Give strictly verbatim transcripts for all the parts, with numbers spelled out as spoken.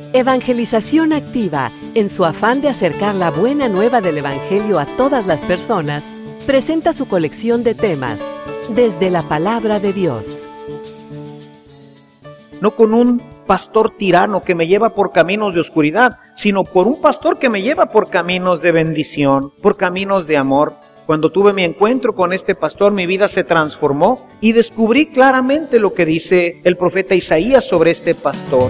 Evangelización Activa, en su afán de acercar la buena nueva del Evangelio a todas las personas, presenta su colección de temas, desde la Palabra de Dios. No con un pastor tirano que me lleva por caminos de oscuridad, sino por un pastor que me lleva por caminos de bendición, por caminos de amor. Cuando tuve mi encuentro con este pastor, mi vida se transformó y descubrí claramente lo que dice el profeta Isaías sobre este pastor.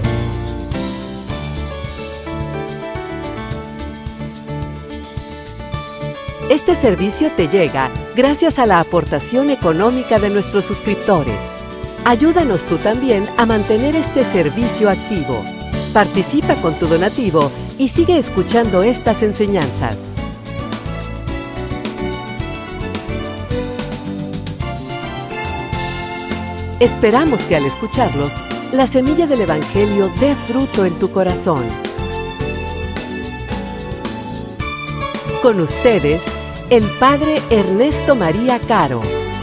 Este servicio te llega gracias a la aportación económica de nuestros suscriptores. Ayúdanos tú también a mantener este servicio activo. Participa con tu donativo y sigue escuchando estas enseñanzas. Esperamos que al escucharlos, la semilla del Evangelio dé fruto en tu corazón. Con ustedes, el Padre Ernesto María Caro.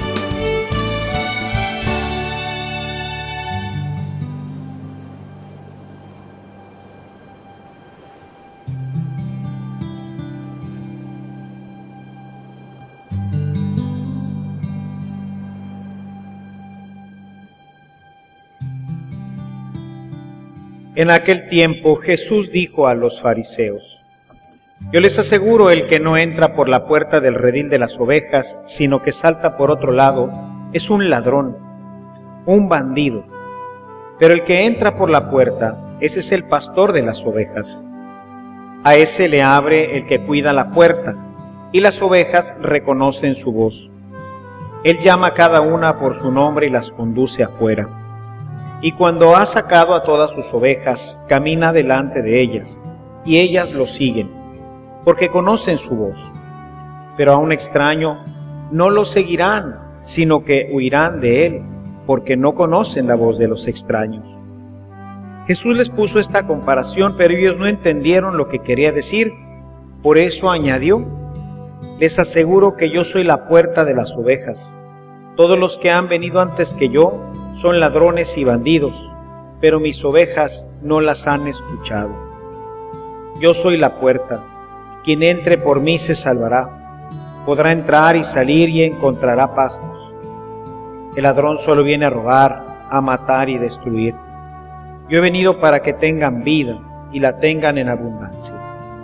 En aquel tiempo Jesús dijo a los fariseos: Yo les aseguro, el que no entra por la puerta del redil de las ovejas, sino que salta por otro lado, es un ladrón, un bandido. Pero el que entra por la puerta, ese es el pastor de las ovejas. A ese le abre el que cuida la puerta, y las ovejas reconocen su voz. Él llama a cada una por su nombre y las conduce afuera. Y cuando ha sacado a todas sus ovejas, camina delante de ellas, y ellas lo siguen, porque conocen su voz. Pero a un extraño no lo seguirán, sino que huirán de él, porque no conocen la voz de los extraños. Jesús les puso esta comparación, pero ellos no entendieron lo que quería decir. Por eso añadió: Les aseguro que yo soy la puerta de las ovejas. Todos los que han venido antes que yo son ladrones y bandidos, pero mis ovejas no las han escuchado. Yo soy la puerta. Quien entre por mí se salvará. Podrá entrar y salir y encontrará pastos. El ladrón solo viene a robar, a matar y destruir. Yo he venido para que tengan vida y la tengan en abundancia.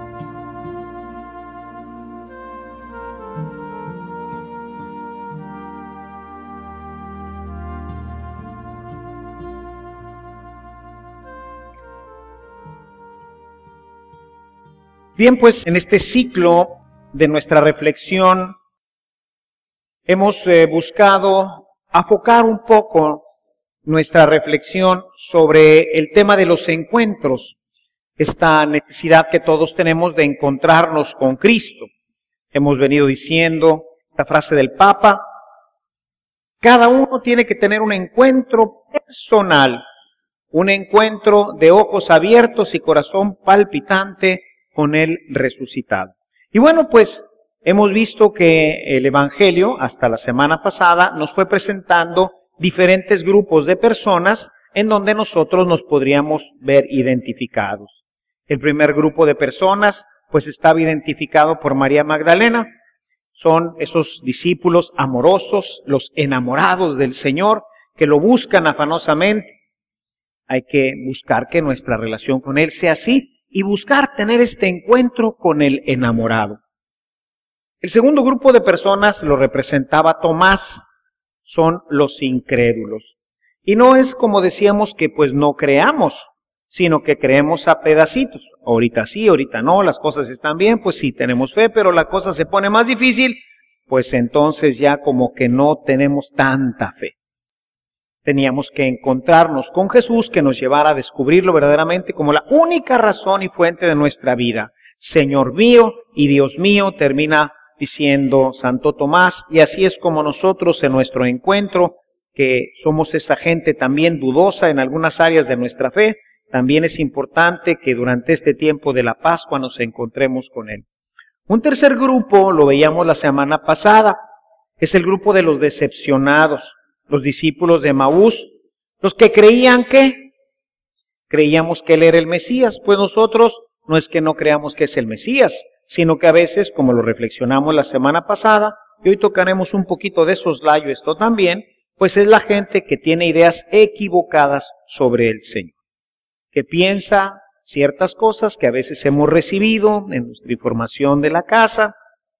Bien, pues en este ciclo de nuestra reflexión hemos eh, buscado afocar un poco nuestra reflexión sobre el tema de los encuentros, esta necesidad que todos tenemos de encontrarnos con Cristo. Hemos venido diciendo esta frase del Papa: cada uno tiene que tener un encuentro personal, un encuentro de ojos abiertos y corazón palpitante con el resucitado. Y bueno, pues hemos visto que el Evangelio, hasta la semana pasada, nos fue presentando diferentes grupos de personas en donde nosotros nos podríamos ver identificados. El primer grupo de personas, pues estaba identificado por María Magdalena. Son esos discípulos amorosos, los enamorados del Señor, que lo buscan afanosamente. Hay que buscar que nuestra relación con Él sea así, y buscar tener este encuentro con el enamorado. El segundo grupo de personas lo representaba Tomás, son los incrédulos. Y no es como decíamos que pues no creamos, sino que creemos a pedacitos. Ahorita sí, ahorita no, las cosas están bien, pues sí tenemos fe, pero la cosa se pone más difícil, pues entonces ya como que no tenemos tanta fe. Teníamos que encontrarnos con Jesús, que nos llevara a descubrirlo verdaderamente como la única razón y fuente de nuestra vida. Señor mío y Dios mío, termina diciendo Santo Tomás, y así es como nosotros en nuestro encuentro, que somos esa gente también dudosa en algunas áreas de nuestra fe, también es importante que durante este tiempo de la Pascua nos encontremos con Él. Un tercer grupo, lo veíamos la semana pasada, es el grupo de los decepcionados. Los discípulos de Emaús, los que creían que, creíamos que Él era el Mesías. Pues nosotros no es que no creamos que es el Mesías, sino que a veces, como lo reflexionamos la semana pasada, y hoy tocaremos un poquito de soslayo esto también, pues es la gente que tiene ideas equivocadas sobre el Señor, que piensa ciertas cosas que a veces hemos recibido en nuestra información de la casa,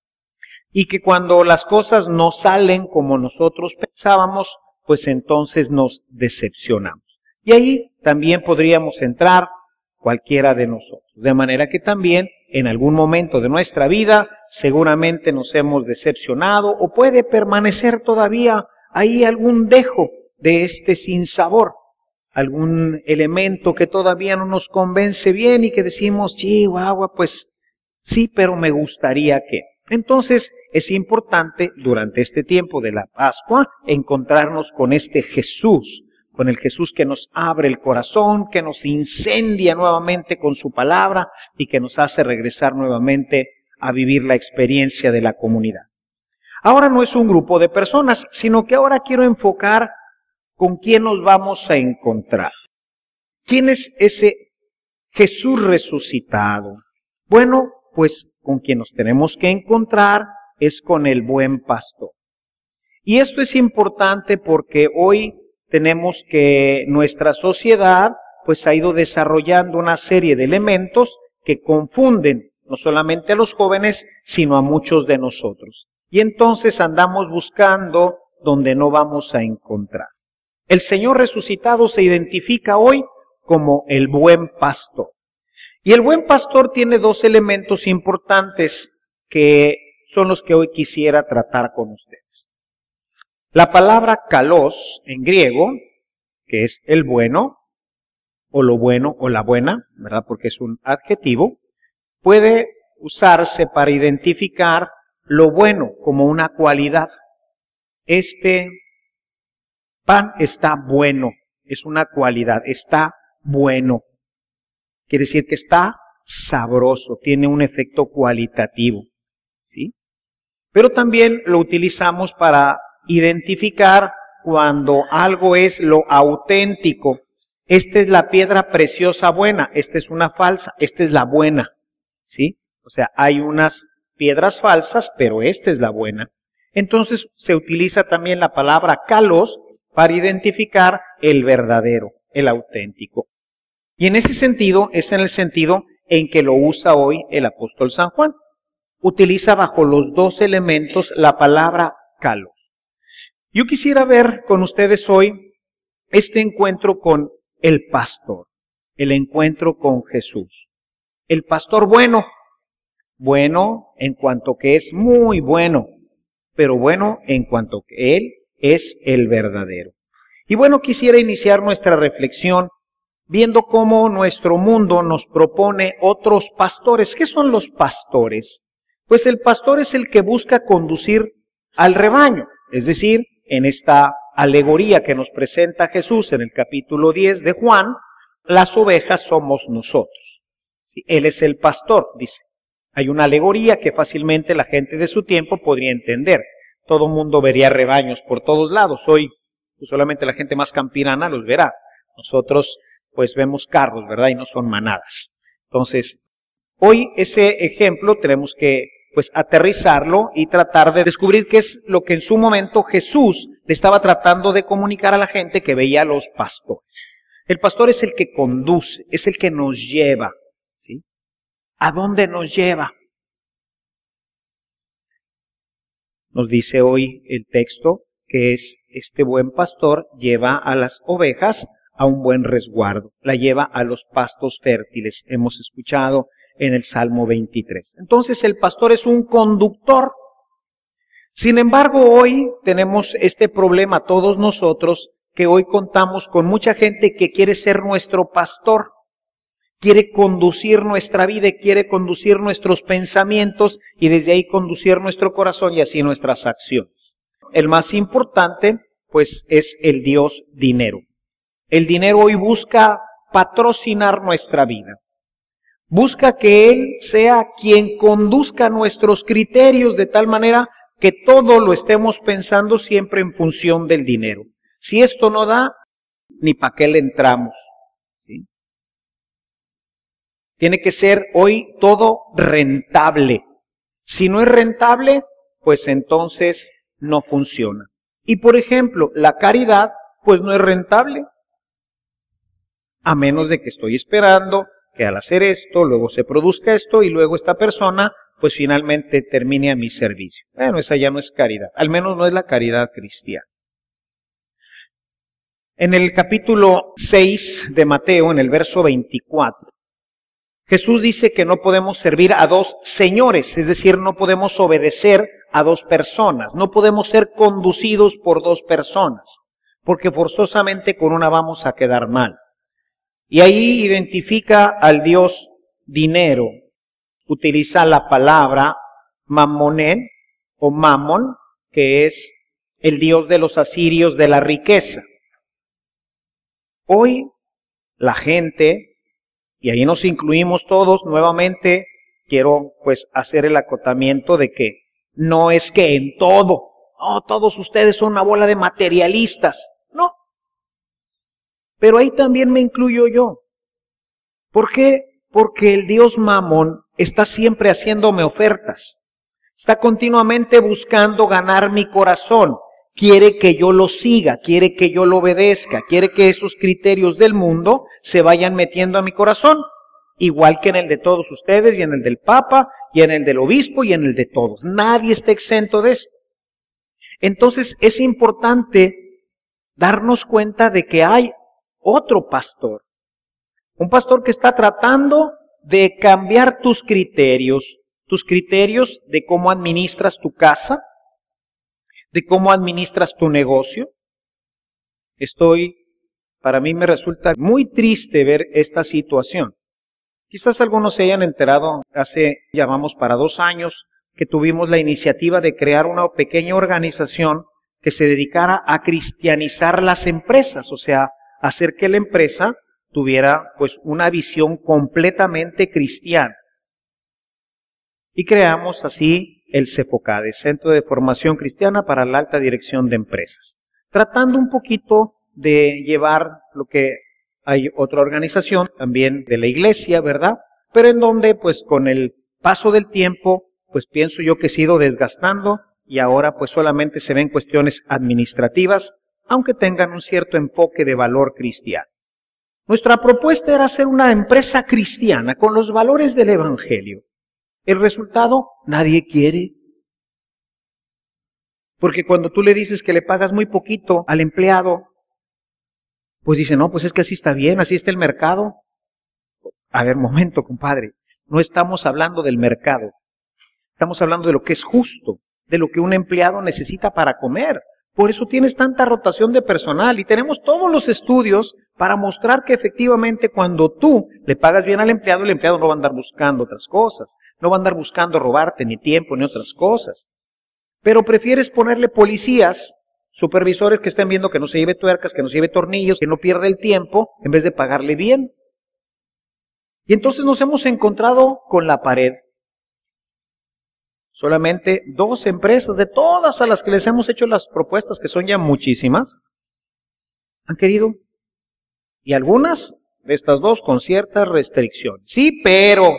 y que cuando las cosas no salen como nosotros pensábamos, pues entonces nos decepcionamos. Y ahí también podríamos entrar cualquiera de nosotros. De manera que también en algún momento de nuestra vida seguramente nos hemos decepcionado o puede permanecer todavía ahí algún dejo de este sinsabor, algún elemento que todavía no nos convence bien y que decimos, chihuahua, pues sí, pero me gustaría que. Entonces es importante durante este tiempo de la Pascua encontrarnos con este Jesús, con el Jesús que nos abre el corazón, que nos incendia nuevamente con su palabra y que nos hace regresar nuevamente a vivir la experiencia de la comunidad. Ahora no es un grupo de personas, sino que ahora quiero enfocar con quién nos vamos a encontrar. ¿Quién es ese Jesús resucitado? Bueno, pues con quien nos tenemos que encontrar es con el buen pastor. Y esto es importante porque hoy tenemos que nuestra sociedad pues ha ido desarrollando una serie de elementos que confunden no solamente a los jóvenes, sino a muchos de nosotros. Y entonces andamos buscando donde no vamos a encontrar. El Señor resucitado se identifica hoy como el buen pastor. Y el buen pastor tiene dos elementos importantes que son los que hoy quisiera tratar con ustedes. La palabra kalos en griego, que es el bueno, o lo bueno, o la buena, ¿verdad? Porque es un adjetivo, puede usarse para identificar lo bueno como una cualidad. Este pan está bueno, es una cualidad, está bueno. Quiere decir que está sabroso, tiene un efecto cualitativo, ¿sí? Pero también lo utilizamos para identificar cuando algo es lo auténtico. Esta es la piedra preciosa buena, esta es una falsa, esta es la buena, ¿sí? O sea, hay unas piedras falsas, pero esta es la buena. Entonces se utiliza también la palabra kalos para identificar el verdadero, el auténtico. Y en ese sentido, es en el sentido en que lo usa hoy el apóstol San Juan. Utiliza bajo los dos elementos la palabra kalos. Yo quisiera ver con ustedes hoy este encuentro con el pastor, el encuentro con Jesús. El pastor bueno, bueno en cuanto que es muy bueno, pero bueno en cuanto que Él es el verdadero. Y bueno, quisiera iniciar nuestra reflexión viendo cómo nuestro mundo nos propone otros pastores. ¿Qué son los pastores? Pues el pastor es el que busca conducir al rebaño, es decir, en esta alegoría que nos presenta Jesús en el capítulo diez de Juan, las ovejas somos nosotros. ¿Sí? Él es el pastor, dice. Hay una alegoría que fácilmente la gente de su tiempo podría entender. Todo mundo vería rebaños por todos lados. Hoy pues solamente la gente más campirana los verá. Nosotros pues vemos carros, ¿verdad? Y no son manadas. Entonces, hoy ese ejemplo tenemos que pues aterrizarlo y tratar de descubrir qué es lo que en su momento Jesús le estaba tratando de comunicar a la gente que veía a los pastores. El pastor es el que conduce, es el que nos lleva, ¿sí? ¿A dónde nos lleva? Nos dice hoy el texto que es este buen pastor lleva a las ovejas a un buen resguardo, la lleva a los pastos fértiles. Hemos escuchado en el Salmo veintitrés. Entonces el pastor es un conductor. Sin embargo, hoy tenemos este problema todos nosotros, que hoy contamos con mucha gente que quiere ser nuestro pastor, quiere conducir nuestra vida, quiere conducir nuestros pensamientos y desde ahí conducir nuestro corazón y así nuestras acciones. El más importante, pues, es el Dios dinero. El dinero hoy busca patrocinar nuestra vida. Busca que Él sea quien conduzca nuestros criterios de tal manera que todo lo estemos pensando siempre en función del dinero. Si esto no da, ni para qué le entramos, ¿sí? Tiene que ser hoy todo rentable. Si no es rentable, pues entonces no funciona. Y por ejemplo, la caridad, pues no es rentable. A menos de que estoy esperando que al hacer esto, luego se produzca esto y luego esta persona, pues finalmente termine a mi servicio. Bueno, esa ya no es caridad. Al menos no es la caridad cristiana. En el capítulo seis de Mateo, en el verso veinticuatro, Jesús dice que no podemos servir a dos señores, es decir, no podemos obedecer a dos personas, no podemos ser conducidos por dos personas, porque forzosamente con una vamos a quedar mal. Y ahí identifica al dios dinero, utiliza la palabra mamoné o mamón, que es el dios de los asirios de la riqueza. Hoy la gente, y ahí nos incluimos todos, nuevamente quiero pues hacer el acotamiento de que no es que en todo, oh, todos ustedes son una bola de materialistas, no. Pero ahí también me incluyo yo. ¿Por qué? Porque el dios Mamón está siempre haciéndome ofertas, está continuamente buscando ganar mi corazón. Quiere que yo lo siga, quiere que yo lo obedezca, quiere que esos criterios del mundo se vayan metiendo a mi corazón, igual que en el de todos ustedes y en el del Papa y en el del obispo y en el de todos. Nadie está exento de esto. Entonces es importante darnos cuenta de que hay otro pastor, un pastor que está tratando de cambiar tus criterios, tus criterios de cómo administras tu casa, de cómo administras tu negocio. Estoy, para mí me resulta muy triste ver esta situación. Quizás algunos se hayan enterado, hace, llamamos para dos años, que tuvimos la iniciativa de crear una pequeña organización que se dedicara a cristianizar las empresas, o sea, hacer que la empresa tuviera pues una visión completamente cristiana. Y creamos así el CEFOCADE, Centro de Formación Cristiana para la Alta Dirección de Empresas, tratando un poquito de llevar lo que hay otra organización también de la iglesia, ¿verdad? Pero en donde pues con el paso del tiempo, pues pienso yo que se ha ido desgastando y ahora pues solamente se ven cuestiones administrativas, aunque tengan un cierto enfoque de valor cristiano. Nuestra propuesta era hacer una empresa cristiana con los valores del Evangelio. El resultado, nadie quiere. Porque cuando tú le dices que le pagas muy poquito al empleado, pues dice, no, pues es que así está bien, así está el mercado. A ver, momento, compadre, no estamos hablando del mercado. Estamos hablando de lo que es justo, de lo que un empleado necesita para comer. Por eso tienes tanta rotación de personal y tenemos todos los estudios para mostrar que efectivamente cuando tú le pagas bien al empleado, el empleado no va a andar buscando otras cosas, no va a andar buscando robarte ni tiempo ni otras cosas. Pero prefieres ponerle policías, supervisores que estén viendo que no se lleve tuercas, que no se lleve tornillos, que no pierda el tiempo, en vez de pagarle bien. Y entonces nos hemos encontrado con la pared. Solamente dos empresas de todas a las que les hemos hecho las propuestas, que son ya muchísimas, han querido. Y algunas de estas dos con ciertas restricciones. Sí, pero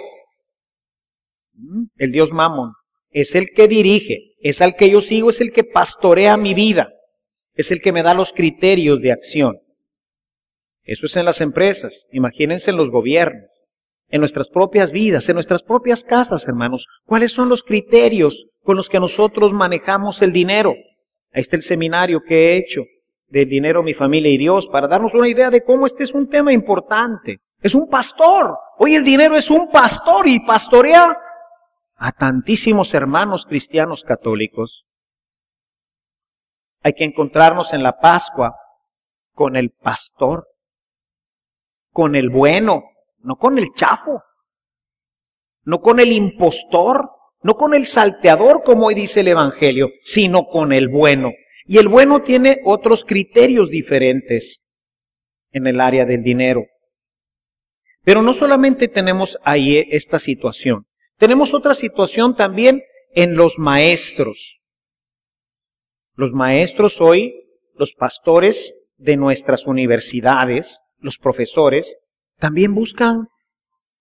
el dios Mamón es el que dirige, es al que yo sigo, es el que pastorea mi vida, es el que me da los criterios de acción. Eso es en las empresas, imagínense en los gobiernos. En nuestras propias vidas, en nuestras propias casas, hermanos. ¿Cuáles son los criterios con los que nosotros manejamos el dinero? Ahí está el seminario que he hecho del dinero, mi familia y Dios, para darnos una idea de cómo este es un tema importante. Es un pastor. Hoy el dinero es un pastor y pastorea a tantísimos hermanos cristianos católicos. Hay que encontrarnos en la Pascua con el pastor, con el bueno, no con el chafo, no con el impostor, no con el salteador, como hoy dice el Evangelio, sino con el bueno. Y el bueno tiene otros criterios diferentes en el área del dinero. Pero no solamente tenemos ahí esta situación, tenemos otra situación también en los maestros. Los maestros hoy, los pastores de nuestras universidades, los profesores, también buscan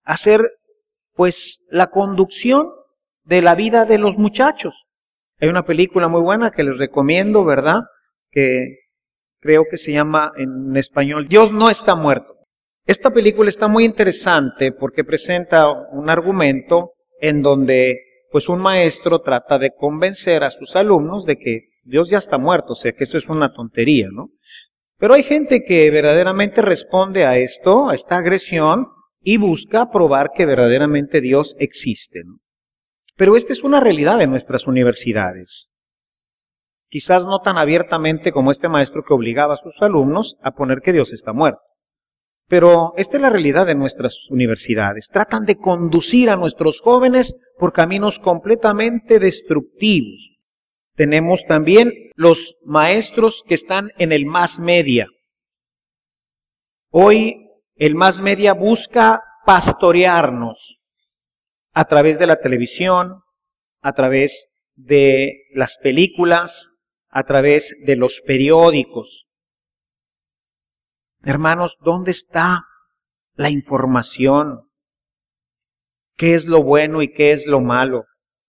hacer pues la conducción de la vida de los muchachos. Hay una película muy buena que les recomiendo, ¿verdad? Que creo que se llama en español Dios no está muerto. Esta película está muy interesante porque presenta un argumento en donde pues un maestro trata de convencer a sus alumnos de que Dios ya está muerto, o sea que eso es una tontería, ¿no? Pero hay gente que verdaderamente responde a esto, a esta agresión, y busca probar que verdaderamente Dios existe, ¿no? Pero esta es una realidad de nuestras universidades. Quizás no tan abiertamente como este maestro que obligaba a sus alumnos a poner que Dios está muerto. Pero esta es la realidad de nuestras universidades. Tratan de conducir a nuestros jóvenes por caminos completamente destructivos. Tenemos también los maestros que están en el mass media. Hoy el mass media busca pastorearnos a través de la televisión, a través de las películas, a través de los periódicos. Hermanos, ¿dónde está la información? ¿Qué es lo bueno y qué es lo malo?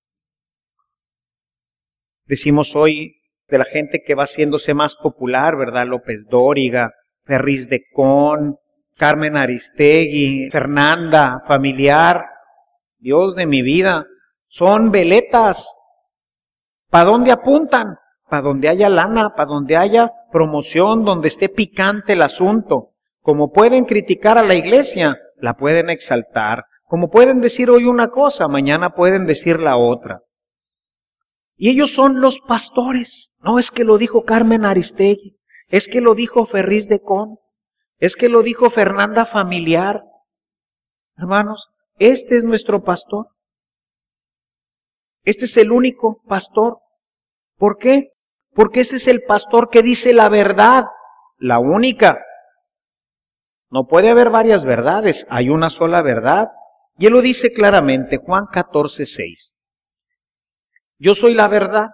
Decimos hoy de la gente que va haciéndose más popular, ¿verdad? López Dóriga, Ferriz de Con, Carmen Aristegui, Fernanda, Familiar. Dios de mi vida, son veletas. ¿Para dónde apuntan? Para donde haya lana, para donde haya promoción, donde esté picante el asunto. Como pueden criticar a la iglesia, la pueden exaltar. Como pueden decir hoy una cosa, mañana pueden decir la otra. Y ellos son los pastores. No es que lo dijo Carmen Aristegui, es que lo dijo Ferriz de Con, es que lo dijo Fernanda Familiar. Hermanos, este es nuestro pastor. Este es el único pastor. ¿Por qué? Porque ese es el pastor que dice la verdad, la única. No puede haber varias verdades, hay una sola verdad. Y él lo dice claramente, Juan catorce, seis. Yo soy la verdad.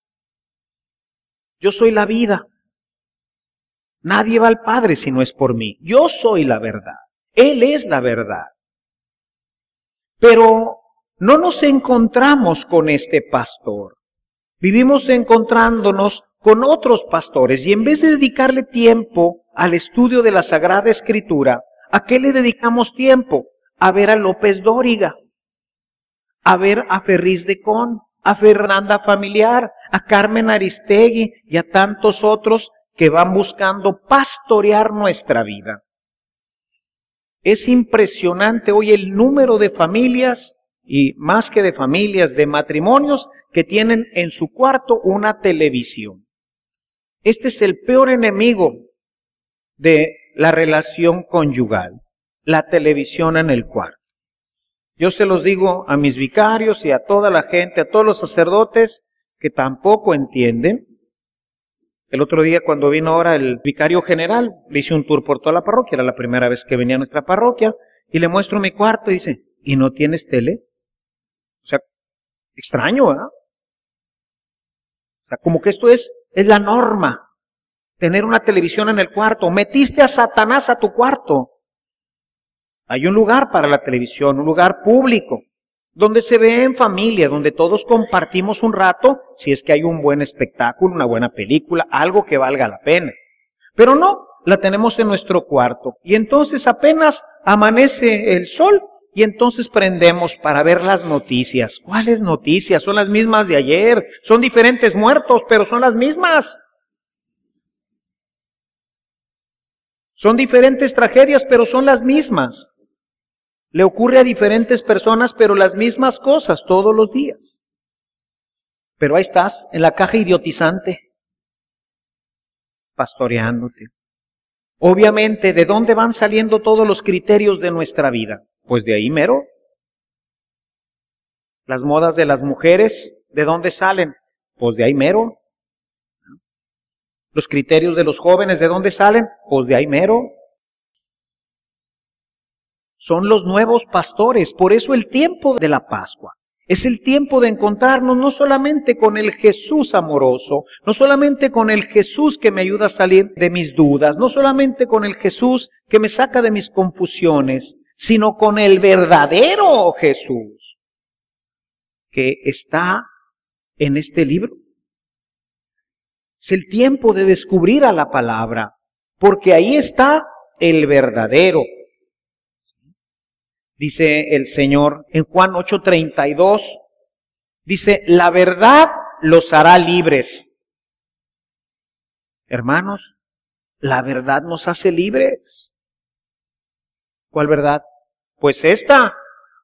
Yo soy la vida. Nadie va al Padre si no es por mí. Yo soy la verdad. Él es la verdad. Pero no nos encontramos con este pastor. Vivimos encontrándonos con otros pastores y en vez de dedicarle tiempo al estudio de la Sagrada Escritura, ¿a qué le dedicamos tiempo? A ver a López Dóriga, a ver a Ferriz de Con, a Fernanda Familiar, a Carmen Aristegui y a tantos otros que van buscando pastorear nuestra vida. Es impresionante hoy el número de familias, y más que de familias, de matrimonios que tienen en su cuarto una televisión. Este es el peor enemigo de la relación conyugal, la televisión en el cuarto. Yo se los digo a mis vicarios y a toda la gente, a todos los sacerdotes que tampoco entienden. El otro día cuando vino ahora el vicario general, le hice un tour por toda la parroquia, era la primera vez que venía a nuestra parroquia, y le muestro mi cuarto y dice, ¿y no tienes tele? O sea, extraño, ¿verdad? O sea, como que esto es, es la norma, tener una televisión en el cuarto. Metiste a Satanás a tu cuarto. Hay un lugar para la televisión, un lugar público, donde se ve en familia, donde todos compartimos un rato, si es que hay un buen espectáculo, una buena película, algo que valga la pena. Pero no, la tenemos en nuestro cuarto. Y entonces apenas amanece el sol, y entonces prendemos para ver las noticias. ¿Cuáles noticias? Son las mismas de ayer. Son diferentes muertos, pero son las mismas. Son diferentes tragedias, pero son las mismas. Le ocurre a diferentes personas, pero las mismas cosas todos los días. Pero ahí estás, en la caja idiotizante, pastoreándote. Obviamente, ¿de dónde van saliendo todos los criterios de nuestra vida? Pues de ahí mero. Las modas de las mujeres, ¿de dónde salen? Pues de ahí mero. Los criterios de los jóvenes, ¿de dónde salen? Pues de ahí mero. Son los nuevos pastores, por eso el tiempo de la Pascua. Es el tiempo de encontrarnos no solamente con el Jesús amoroso, no solamente con el Jesús que me ayuda a salir de mis dudas, no solamente con el Jesús que me saca de mis confusiones, sino con el verdadero Jesús que está en este libro. Es el tiempo de descubrir a la palabra, porque ahí está el verdadero. Dice el Señor en Juan ocho treinta y dos, dice, la verdad los hará libres. Hermanos, la verdad nos hace libres. ¿Cuál verdad? Pues esta.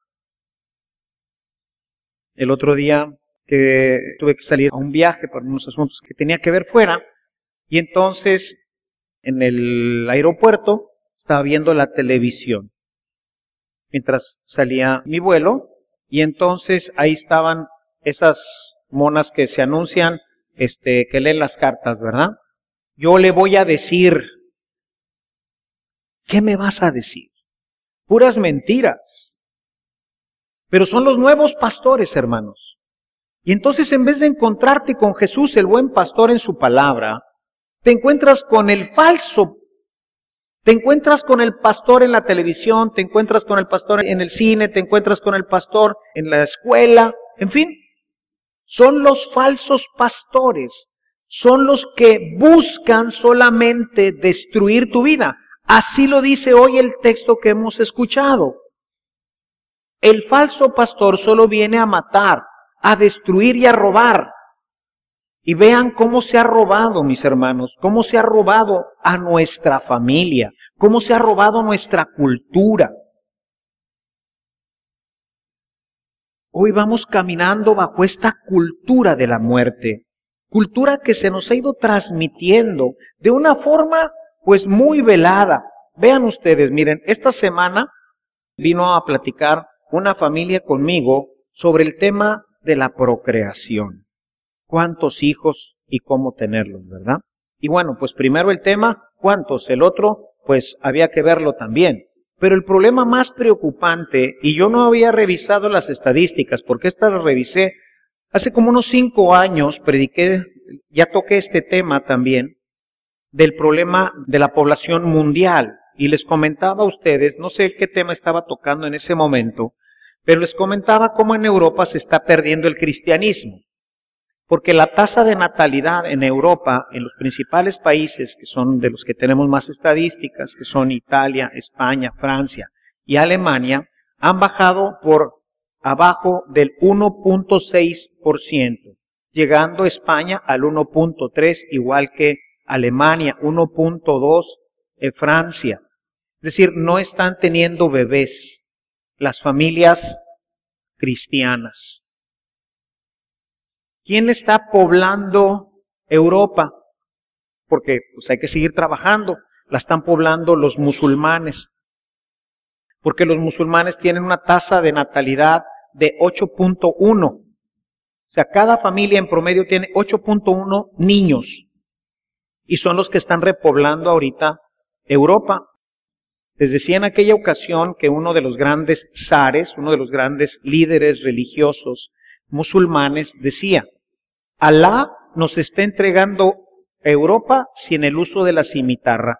El otro día que tuve que salir a un viaje por unos asuntos que tenía que ver fuera, y entonces en el aeropuerto estaba viendo la televisión mientras salía mi vuelo, y entonces ahí estaban esas monas que se anuncian, este, que leen las cartas, ¿verdad? Yo le voy a decir. ¿Qué me vas a decir? Puras mentiras. Pero son los nuevos pastores, hermanos. Y entonces, en vez de encontrarte con Jesús, el buen pastor, en su palabra, te encuentras con el falso. Te encuentras con el pastor en la televisión, te encuentras con el pastor en el cine, te encuentras con el pastor en la escuela, en fin. Son los falsos pastores. Son los que buscan solamente destruir tu vida. Así lo dice hoy el texto que hemos escuchado. El falso pastor solo viene a matar, a destruir y a robar. Y vean cómo se ha robado, mis hermanos, cómo se ha robado a nuestra familia, cómo se ha robado nuestra cultura. Hoy vamos caminando bajo esta cultura de la muerte, cultura que se nos ha ido transmitiendo de una forma pues muy velada. Vean ustedes, miren, esta semana vino a platicar una familia conmigo sobre el tema de la procreación. ¿Cuántos hijos y cómo tenerlos, verdad? Y bueno, pues primero el tema, ¿cuántos? El otro, pues había que verlo también. Pero el problema más preocupante, y yo no había revisado las estadísticas, porque estas las revisé hace como unos cinco años, prediqué, ya toqué este tema también, del problema de la población mundial. Y les comentaba a ustedes, no sé qué tema estaba tocando en ese momento, pero les comentaba cómo en Europa se está perdiendo el cristianismo. Porque la tasa de natalidad en Europa, en los principales países, que son de los que tenemos más estadísticas, que son Italia, España, Francia y Alemania, han bajado por abajo del uno punto seis por ciento, llegando España al uno punto tres, igual que Alemania, uno punto dos, eh, Francia. Es decir, no están teniendo bebés las familias cristianas. ¿Quién está poblando Europa? Porque pues hay que seguir trabajando. La están poblando los musulmanes. Porque los musulmanes tienen una tasa de natalidad de ocho punto uno. O sea, cada familia en promedio tiene ocho punto uno niños. Y son los que están repoblando ahorita Europa. Les decía en aquella ocasión que uno de los grandes zares, uno de los grandes líderes religiosos musulmanes, decía: Alá nos está entregando Europa sin el uso de la cimitarra.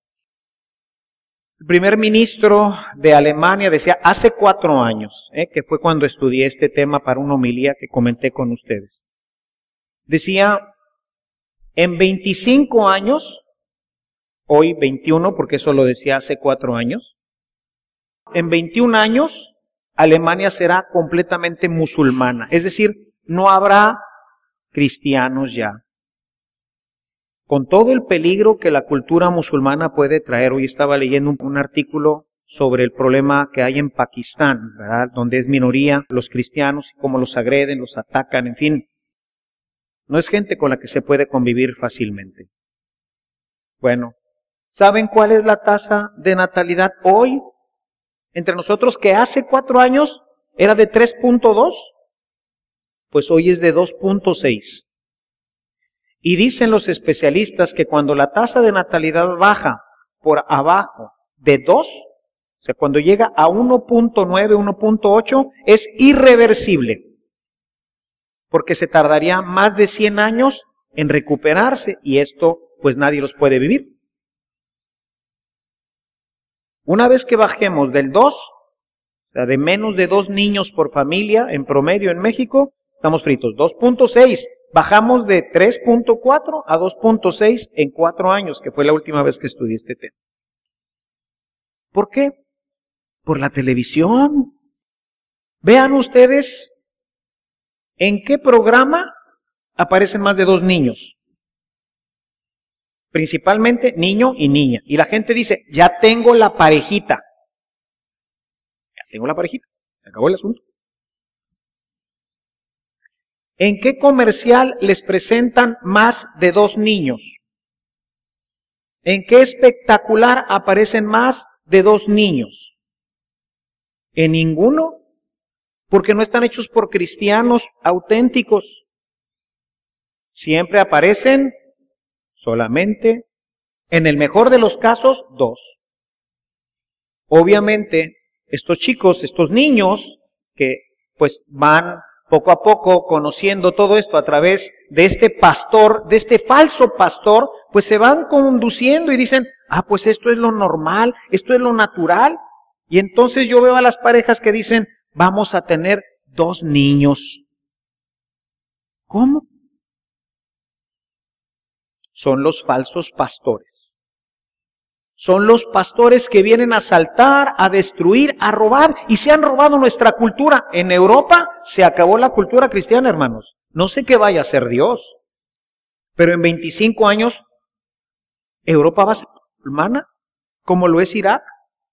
El primer ministro de Alemania decía hace cuatro años, eh, que fue cuando estudié este tema para una homilía que comenté con ustedes. Decía, en veinticinco años, hoy veintiuno, porque eso lo decía hace cuatro años, en veintiún años Alemania será completamente musulmana, es decir, no habrá cristianos ya. Con todo el peligro que la cultura musulmana puede traer. Hoy estaba leyendo un, un artículo sobre el problema que hay en Pakistán, ¿verdad? Donde es minoría los cristianos, cómo los agreden, los atacan, en fin. No es gente con la que se puede convivir fácilmente. Bueno, ¿saben cuál es la tasa de natalidad hoy entre nosotros, que hace cuatro años era de tres punto dos? Pues hoy es de dos punto seis. Y dicen los especialistas que cuando la tasa de natalidad baja por abajo de dos, o sea, cuando llega a uno punto nueve, uno punto ocho, es irreversible. Porque se tardaría más de cien años en recuperarse, y esto pues nadie los puede vivir. Una vez que bajemos del dos, sea, de menos de dos niños por familia en promedio en México, estamos fritos. dos punto seis. Bajamos de tres punto cuatro a dos punto seis en cuatro años, que fue la última vez que estudié este tema. ¿Por qué? Por la televisión. Vean ustedes en qué programa aparecen más de dos niños. Principalmente niño y niña. Y la gente dice, ya tengo la parejita. Ya tengo la parejita. Se acabó el asunto. ¿En qué comercial les presentan más de dos niños? ¿En qué espectacular aparecen más de dos niños? ¿En ninguno? Porque no están hechos por cristianos auténticos. Siempre aparecen solamente, en el mejor de los casos, dos. Obviamente, estos chicos, estos niños, que pues van poco a poco conociendo todo esto a través de este pastor, de este falso pastor, pues se van conduciendo y dicen, ah, pues esto es lo normal, esto es lo natural. Y entonces yo veo a las parejas que dicen, vamos a tener dos niños. ¿Cómo? Son los falsos pastores. Son los pastores que vienen a asaltar, a destruir, a robar, y se han robado nuestra cultura. En Europa se acabó la cultura cristiana, hermanos. No sé qué vaya a hacer Dios, pero en veinticinco años, Europa va a ser musulmana, como lo es Irak,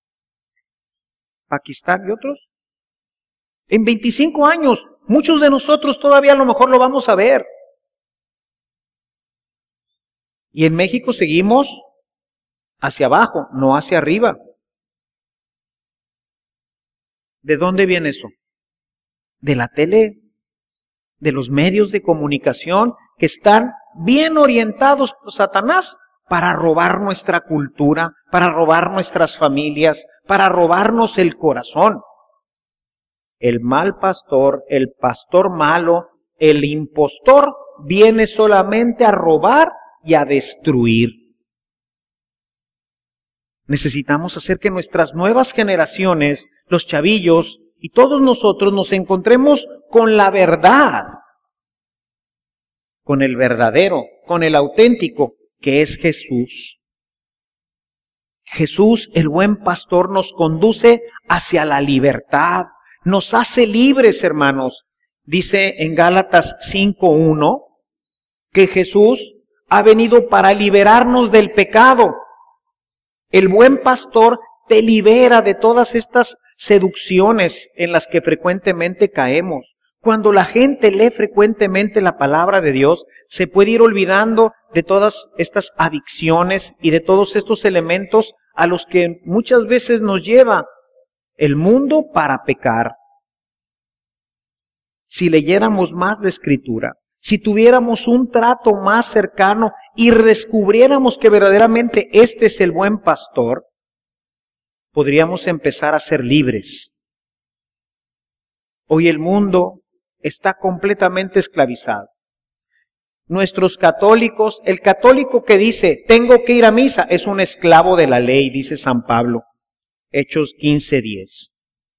Pakistán y otros. En veinticinco años, muchos de nosotros todavía a lo mejor lo vamos a ver. Y en México seguimos hacia abajo, no hacia arriba. ¿De dónde viene eso? De la tele, de los medios de comunicación que están bien orientados por Satanás para robar nuestra cultura, para robar nuestras familias, para robarnos el corazón. El mal pastor, el pastor malo, el impostor viene solamente a robar y a destruir. Necesitamos hacer que nuestras nuevas generaciones, los chavillos y todos nosotros nos encontremos con la verdad, con el verdadero, con el auténtico, que es Jesús. Jesús, el buen pastor, nos conduce hacia la libertad, nos hace libres, hermanos. Dice en Gálatas cinco uno que Jesús ha venido para liberarnos del pecado. El buen pastor te libera de todas estas seducciones en las que frecuentemente caemos. Cuando la gente lee frecuentemente la palabra de Dios, se puede ir olvidando de todas estas adicciones y de todos estos elementos a los que muchas veces nos lleva el mundo para pecar. Si leyéramos más la Escritura, si tuviéramos un trato más cercano y descubriéramos que verdaderamente este es el buen pastor, podríamos empezar a ser libres. Hoy el mundo está completamente esclavizado. Nuestros católicos, el católico que dice, tengo que ir a misa, es un esclavo de la ley, dice San Pablo, Hechos quince diez.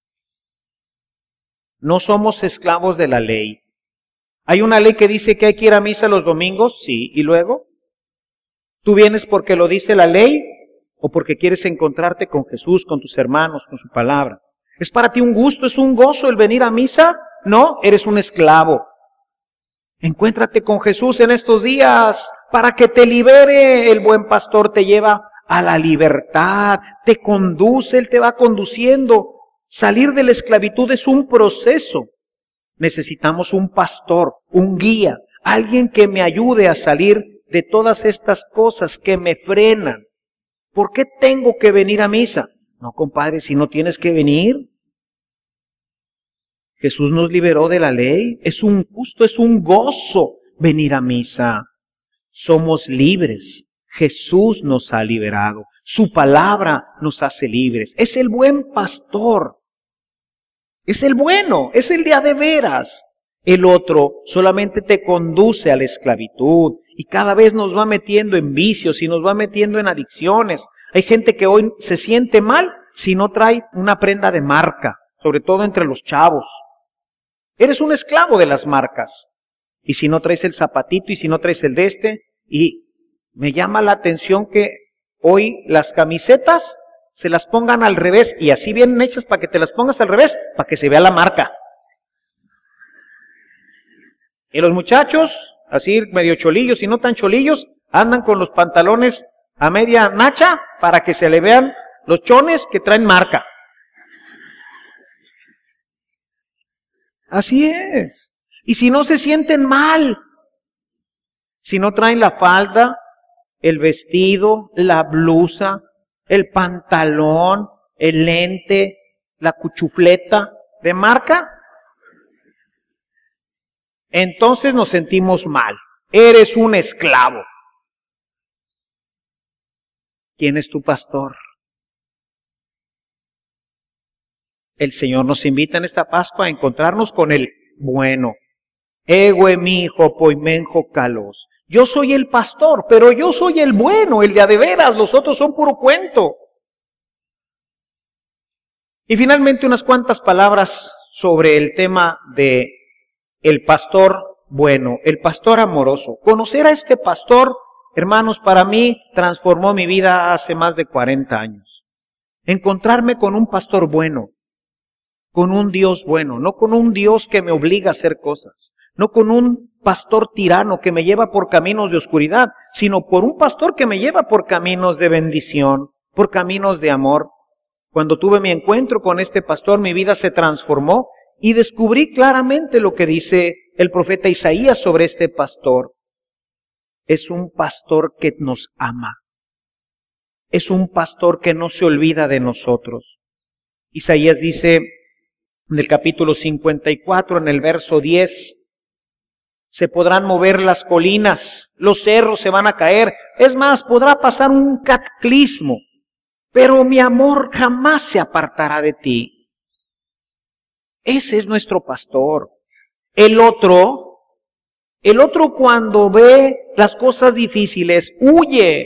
No somos esclavos de la ley. ¿Hay una ley que dice que hay que ir a misa los domingos? Sí. ¿Y luego? ¿Tú vienes porque lo dice la ley o porque quieres encontrarte con Jesús, con tus hermanos, con su palabra? ¿Es para ti un gusto, es un gozo el venir a misa? No, eres un esclavo. Encuéntrate con Jesús en estos días para que te libere. El buen pastor te lleva a la libertad, te conduce, Él te va conduciendo. Salir de la esclavitud es un proceso. Necesitamos un pastor, un guía, alguien que me ayude a salir de todas estas cosas que me frenan. ¿Por qué tengo que venir a misa? No, compadre, si no tienes que venir. Jesús nos liberó de la ley. Es un gusto, es un gozo venir a misa. Somos libres. Jesús nos ha liberado. Su palabra nos hace libres. Es el buen pastor. Es el bueno, es el de a de veras. El otro solamente te conduce a la esclavitud y cada vez nos va metiendo en vicios y nos va metiendo en adicciones. Hay gente que hoy se siente mal si no trae una prenda de marca. sobre todo entre los chavos. Eres un esclavo de las marcas. Y si no traes el zapatito, y si no traes el de este, y me llama la atención que hoy las camisetas se las pongan al revés, y así vienen hechas para que te las pongas al revés, para que se vea la marca. Y los muchachos, así medio cholillos y no tan cholillos, andan con los pantalones a media nacha para que se le vean los chones que traen marca. Así es. Y si no se sienten mal, si no traen la falda, el vestido, la blusa, el pantalón, el lente, la cuchufleta de marca, entonces nos sentimos mal. Eres un esclavo. ¿Quién es tu pastor? El Señor nos invita en esta Pascua a encontrarnos con el bueno. Egue mi hijo poimenjo calos. Yo soy el pastor, pero yo soy el bueno, el de a de veras, los otros son puro cuento. Y finalmente unas cuantas palabras sobre el tema de el pastor bueno, el pastor amoroso. Conocer a este pastor, hermanos, para mí transformó mi vida hace más de cuarenta años. Encontrarme con un pastor bueno, con un Dios bueno, no con un Dios que me obliga a hacer cosas, no con un pastor tirano que me lleva por caminos de oscuridad, sino por un pastor que me lleva por caminos de bendición, por caminos de amor. Cuando tuve mi encuentro con este pastor, mi vida se transformó y descubrí claramente lo que dice el profeta Isaías sobre este pastor. Es un pastor que nos ama. Es un pastor que no se olvida de nosotros. Isaías dice en el capítulo cincuenta y cuatro, en el verso diez, se podrán mover las colinas, los cerros se van a caer, es más, podrá pasar un cataclismo, pero mi amor jamás se apartará de ti. Ese es nuestro pastor. El otro, el otro cuando ve las cosas difíciles, huye,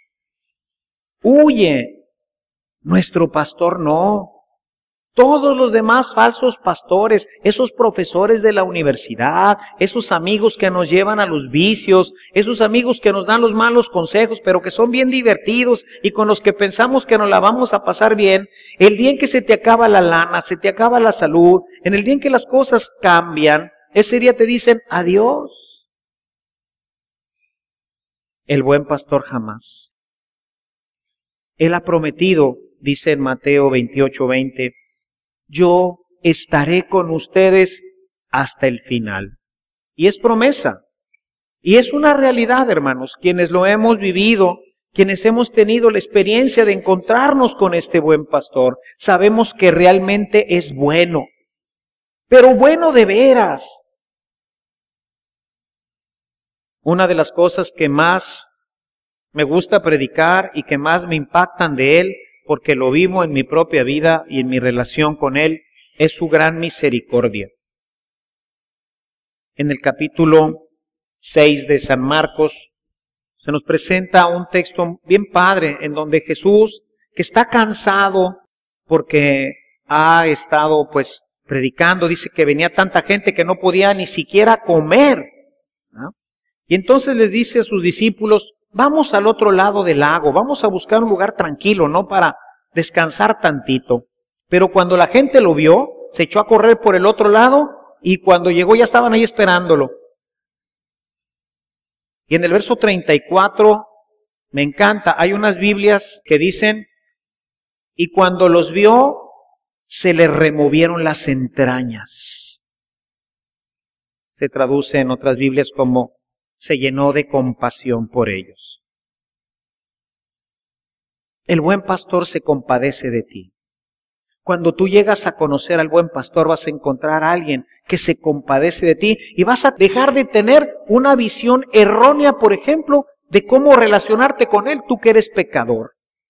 huye. Nuestro pastor no. Todos los demás falsos pastores, esos profesores de la universidad, esos amigos que nos llevan a los vicios, esos amigos que nos dan los malos consejos, pero que son bien divertidos y con los que pensamos que nos la vamos a pasar bien, el día en que se te acaba la lana, se te acaba la salud, en el día en que las cosas cambian, ese día te dicen adiós. El buen pastor jamás. Él ha prometido, dice en Mateo veintiocho veinte, yo estaré con ustedes hasta el final. Y es promesa. Y es una realidad, hermanos, quienes lo hemos vivido, quienes hemos tenido la experiencia de encontrarnos con este buen pastor, sabemos que realmente es bueno. Pero bueno de veras. Una de las cosas que más me gusta predicar y que más me impactan de él, porque lo vivo en mi propia vida y en mi relación con Él, es su gran misericordia. En el capítulo seis de San Marcos se nos presenta un texto bien padre en donde Jesús, que está cansado porque ha estado pues predicando, dice que venía tanta gente que no podía ni siquiera comer, ¿no? Y entonces les dice a sus discípulos, vamos al otro lado del lago, vamos a buscar un lugar tranquilo, ¿no? Para descansar tantito. Pero cuando la gente lo vio, se echó a correr por el otro lado y cuando llegó ya estaban ahí esperándolo. Y en el verso treinta y cuatro, me encanta, hay unas Biblias que dicen, y cuando los vio, se le removieron las entrañas. Se traduce en otras Biblias como, se llenó de compasión por ellos. El buen pastor se compadece de ti. Cuando tú llegas a conocer al buen pastor, vas a encontrar a alguien que se compadece de ti y vas a dejar de tener una visión errónea, por ejemplo, de cómo relacionarte con él, tú que eres pecador.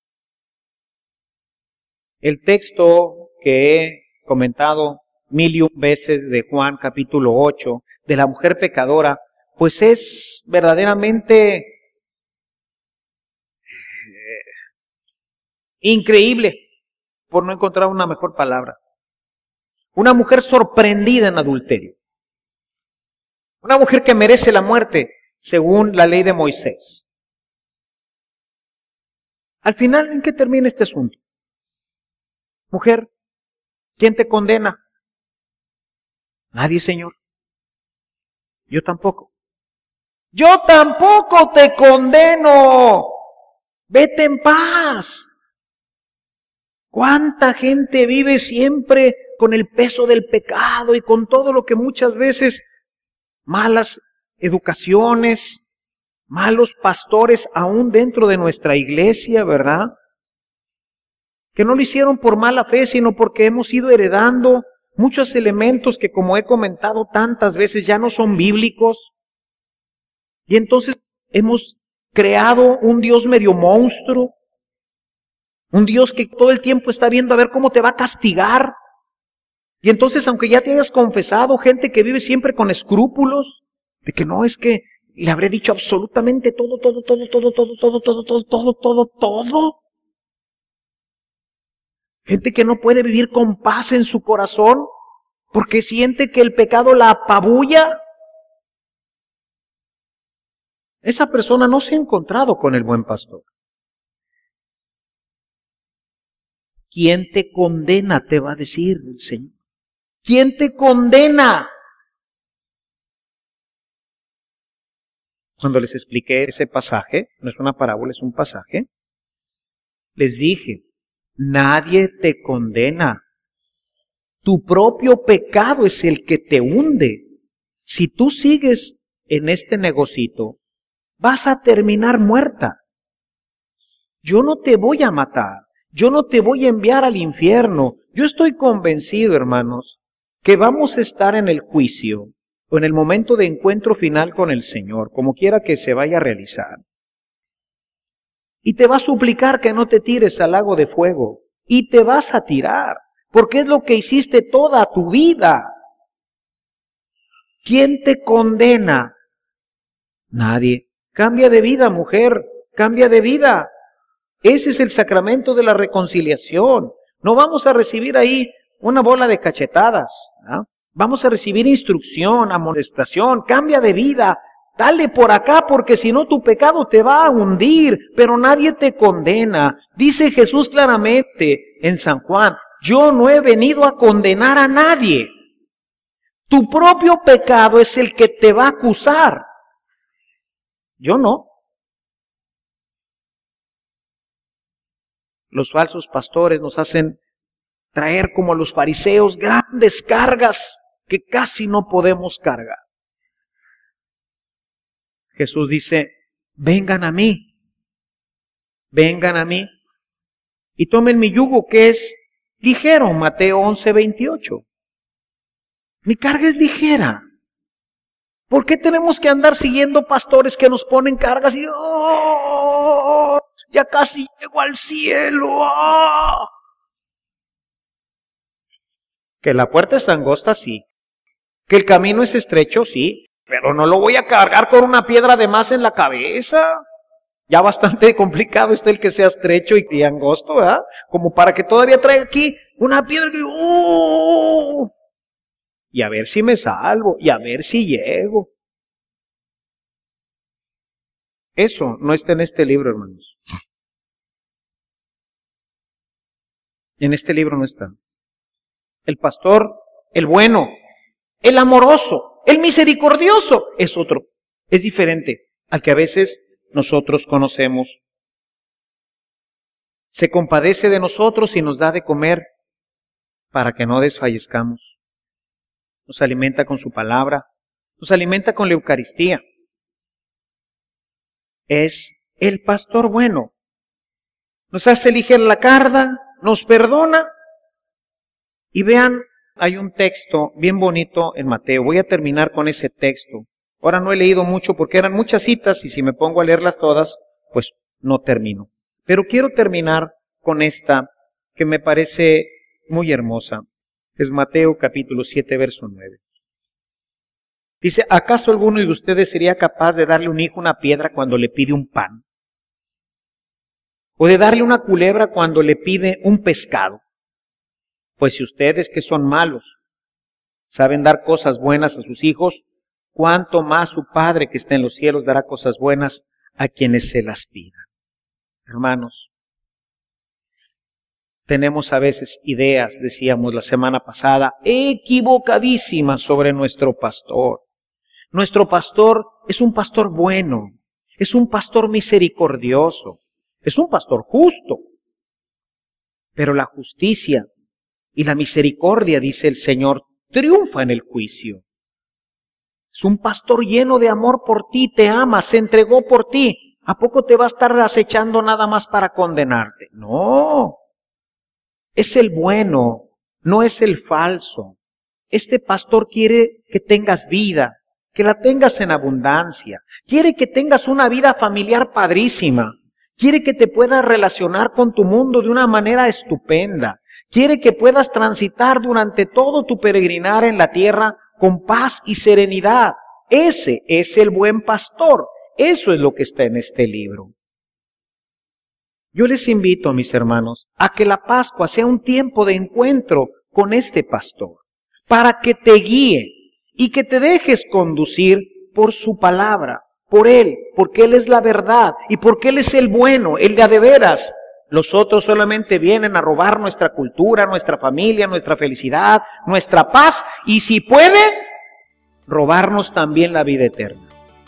El texto que he comentado mil y un veces de Juan capítulo ocho, de la mujer pecadora, pues es verdaderamente eh, increíble, por no encontrar una mejor palabra. Una mujer sorprendida en adulterio. Una mujer que merece la muerte según la ley de Moisés. Al final, ¿en qué termina este asunto? Mujer, ¿quién te condena? Nadie, Señor. Yo tampoco. Yo tampoco te condeno. Vete en paz. ¿Cuánta gente vive siempre con el peso del pecado y con todo lo que muchas veces malas educaciones, malos pastores aún dentro de nuestra iglesia, ¿verdad? Que no lo hicieron por mala fe, sino porque hemos ido heredando muchos elementos que, como he comentado tantas veces, ya no son bíblicos. Y entonces hemos creado un Dios medio monstruo, un Dios que todo el tiempo está viendo a ver cómo te va a castigar. Y entonces, aunque ya te hayas confesado, gente que vive siempre con escrúpulos, de que no, es que le habré dicho absolutamente todo, todo, todo, todo, todo, todo, todo, todo, todo, todo, todo. Gente que no puede vivir con paz en su corazón porque siente que el pecado la apabulla. Esa persona no se ha encontrado con el buen pastor. ¿Quién te condena? Te va a decir el Señor. ¿Quién te condena? Cuando les expliqué ese pasaje, no es una parábola, es un pasaje, les dije, nadie te condena. Tu propio pecado es el que te hunde. Si tú sigues en este negocito, vas a terminar muerta. Yo no te voy a matar. Yo no te voy a enviar al infierno. Yo estoy convencido, hermanos, que vamos a estar en el juicio o en el momento de encuentro final con el Señor, como quiera que se vaya a realizar. Y te va a suplicar que no te tires al lago de fuego. Y te vas a tirar, porque es lo que hiciste toda tu vida. ¿Quién te condena? Nadie. Cambia de vida, mujer. Cambia de vida. Ese es el sacramento de la reconciliación. No vamos a recibir ahí una bola de cachetadas, ¿no? Vamos a recibir instrucción, amonestación. Cambia de vida. Dale por acá, porque si no tu pecado te va a hundir, pero nadie te condena. Dice Jesús claramente en San Juan, yo no he venido a condenar a nadie. Tu propio pecado es el que te va a acusar. Yo no. Los falsos pastores nos hacen traer como a los fariseos grandes cargas que casi no podemos cargar. Jesús dice, vengan a mí, vengan a mí y tomen mi yugo que es ligero, Mateo once, veintiocho. Mi carga es ligera. ¿Por qué tenemos que andar siguiendo pastores que nos ponen cargas y oh, ya casi llego al cielo? Oh. Que la puerta es angosta, sí. Que el camino es estrecho, sí. Pero no lo voy a cargar con una piedra de más en la cabeza. Ya bastante complicado está el que sea estrecho y, y angosto, ¿verdad? Como para que todavía traiga aquí una piedra que... ¡Oh! Y a ver si me salvo, y a ver si llego. Eso no está en este libro, hermanos. En este libro no está. El pastor, el bueno, el amoroso, el misericordioso, es otro. Es diferente al que a veces nosotros conocemos. Se compadece de nosotros y nos da de comer para que no desfallezcamos. Nos alimenta con su palabra, nos alimenta con la Eucaristía. Es el pastor bueno. Nos hace ligera la carga, nos perdona. Y vean, hay un texto bien bonito en Mateo. Voy a terminar con ese texto. Ahora no he leído mucho porque eran muchas citas y si me pongo a leerlas todas, pues no termino. Pero quiero terminar con esta que me parece muy hermosa. Es Mateo capítulo siete, verso nueve. Dice, ¿acaso alguno de ustedes sería capaz de darle a un hijo una piedra cuando le pide un pan? ¿O de darle una culebra cuando le pide un pescado? Pues si ustedes que son malos saben dar cosas buenas a sus hijos, cuánto más su Padre que está en los cielos dará cosas buenas a quienes se las pidan. Hermanos, tenemos a veces ideas, decíamos la semana pasada, equivocadísimas sobre nuestro pastor. Nuestro pastor es un pastor bueno, es un pastor misericordioso, es un pastor justo. Pero la justicia y la misericordia, dice el Señor, triunfa en el juicio. Es un pastor lleno de amor por ti, te ama, se entregó por ti. ¿A poco te va a estar acechando nada más para condenarte? No. Es el bueno, no es el falso. Este pastor quiere que tengas vida, que la tengas en abundancia. Quiere que tengas una vida familiar padrísima. Quiere que te puedas relacionar con tu mundo de una manera estupenda. Quiere que puedas transitar durante todo tu peregrinar en la tierra con paz y serenidad. Ese es el buen pastor. Eso es lo que está en este libro. Yo les invito, mis hermanos, a que la Pascua sea un tiempo de encuentro con este pastor, para que te guíe y que te dejes conducir por su palabra, por Él, porque Él es la verdad y porque Él es el bueno, el de a de veras. Los otros solamente vienen a robar nuestra cultura, nuestra familia, nuestra felicidad, nuestra paz y si puede, robarnos también la vida eterna.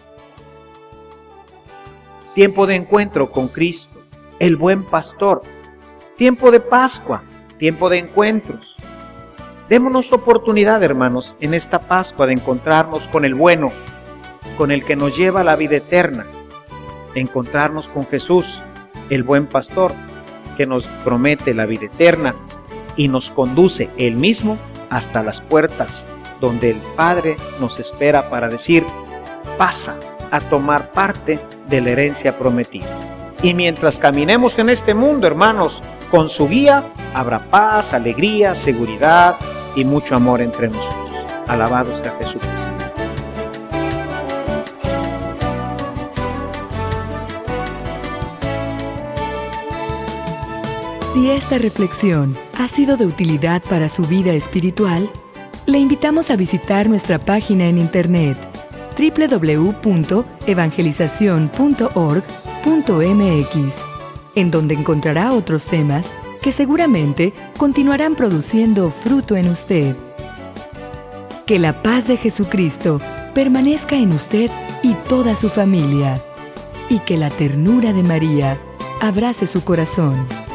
Tiempo de encuentro con Cristo, el buen pastor. Tiempo de Pascua, tiempo de encuentros. Démonos oportunidad, hermanos, en esta Pascua de encontrarnos con el bueno, con el que nos lleva a la vida eterna. De encontrarnos con Jesús, el buen pastor, que nos promete la vida eterna y nos conduce Él mismo hasta las puertas donde el Padre nos espera para decir, pasa a tomar parte de la herencia prometida. Y mientras caminemos en este mundo, hermanos, con su guía, habrá paz, alegría, seguridad y mucho amor entre nosotros. Alabado sea Jesucristo. Si esta reflexión ha sido de utilidad para su vida espiritual, le invitamos a visitar nuestra página en internet doble u doble u doble u punto evangelización punto org punto m x, en donde encontrará otros temas que seguramente continuarán produciendo fruto en usted. Que la paz de Jesucristo permanezca en usted y toda su familia, y que la ternura de María abrace su corazón.